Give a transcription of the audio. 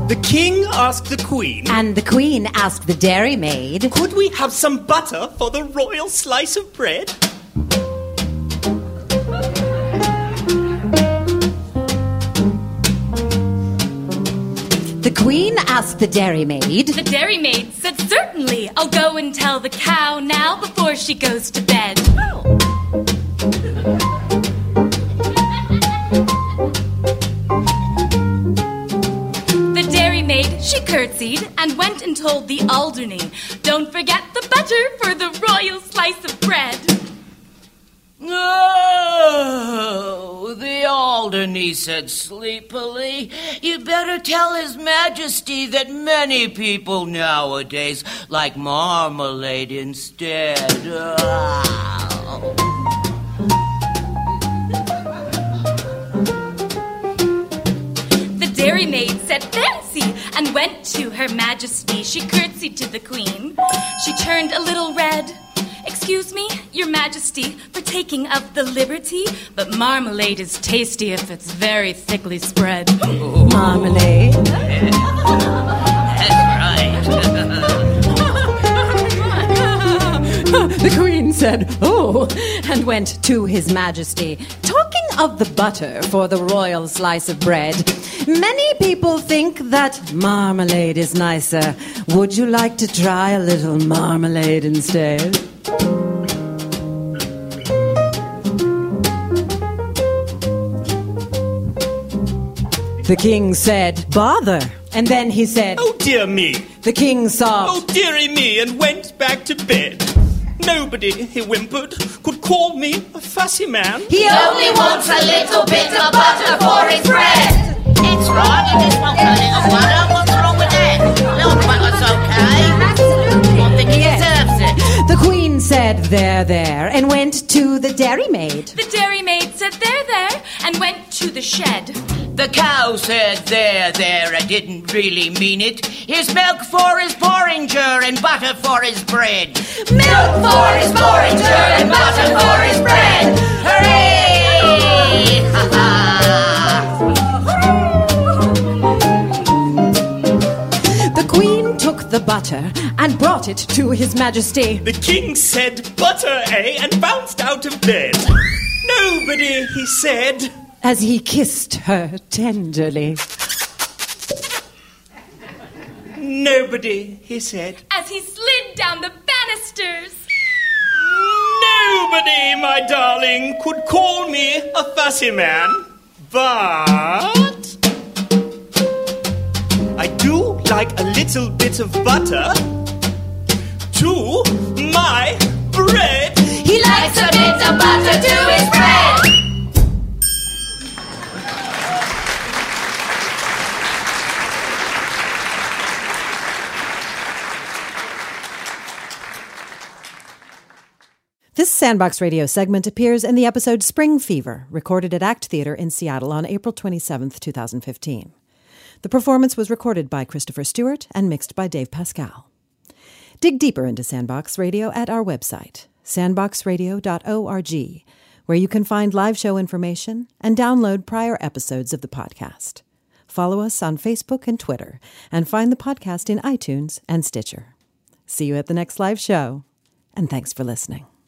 The king asked the queen. And the queen asked the dairymaid. Could we have some butter for the royal slice of bread? The queen asked the dairymaid. The dairymaid said, certainly, I'll go and tell the cow now before she goes to bed. The dairymaid, she curtsied and went and told the Alderney, don't forget the butter for the royal slice of bread. Oh, the Alderney said sleepily, you better tell His Majesty that many people nowadays like marmalade instead. Oh. The dairymaid said fancy and went to Her Majesty. She curtsied to the Queen. She turned a little red. Excuse me, Your Majesty, for taking of the liberty, but marmalade is tasty if it's very thickly spread. Marmalade? That's right. The queen said, oh, and went to His Majesty. Talking of the butter for the royal slice of bread, many people think that marmalade is nicer. Would you like to try a little marmalade instead? The king said, bother. And then he said, Oh, dear me. The king sobbed, Oh, dearie me, and went back to bed. Nobody, he whimpered, could call me a fussy man. He only wants a little bit of butter for his bread. It's right, he just wants a little butter. What's wrong with that? Little butter's okay. Absolutely. I think he deserves it. The queen said, there, and went to the dairymaid. The dairymaid said, there, and went to the shed. The cow said, there, I didn't really mean it. Here's milk for his porringer and butter for his bread. Milk for his porringer and butter for his bread. Hooray! The queen took the butter and brought it to His Majesty. The king said, butter, eh, and bounced out of bed. Nobody, he said, as he kissed her tenderly. Nobody, he said, as he slid down the banisters. Nobody, my darling, could call me a fussy man. But I do like a little bit of butter to my bread. He likes a bit of butter to his bread. This Sandbox Radio segment appears in the episode Spring Fever, recorded at ACT Theatre in Seattle on April 27, 2015. The performance was recorded by Christopher Stewart and mixed by Dave Pascal. Dig deeper into Sandbox Radio at our website, sandboxradio.org, where you can find live show information and download prior episodes of the podcast. Follow us on Facebook and Twitter, and find the podcast in iTunes and Stitcher. See you at the next live show, and thanks for listening.